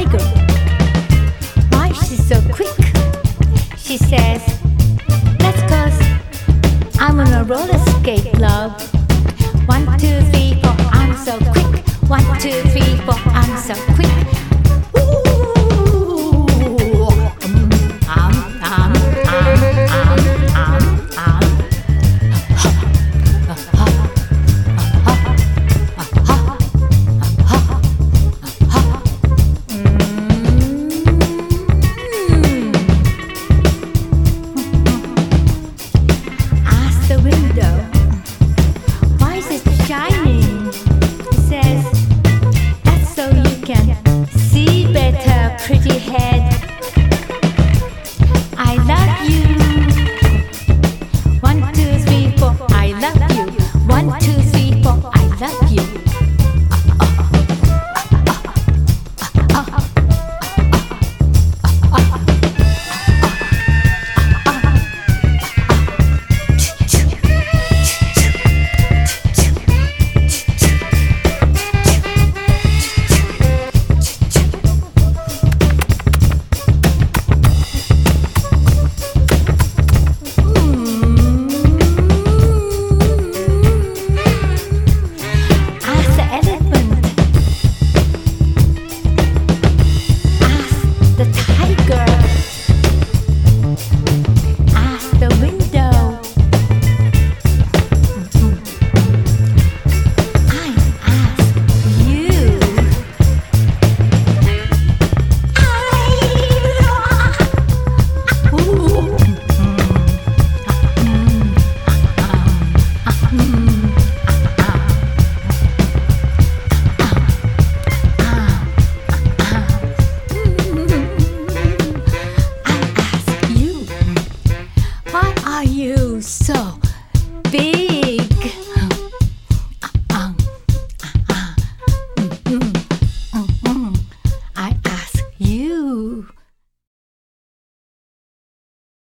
tiger. Why she's so quick? She says, "Let's go. I'm on a roller skate, love. 1, 2, 3, 4, I'm so quick. 1, 2, 3, 4, I'm so quick." The window, why is it shining? It says, "That's so you can see better, pretty head. I love you. 1, 2, 3, 4, I love you. 1, 2, 3, 4, I love you." Are you so big? I ask you.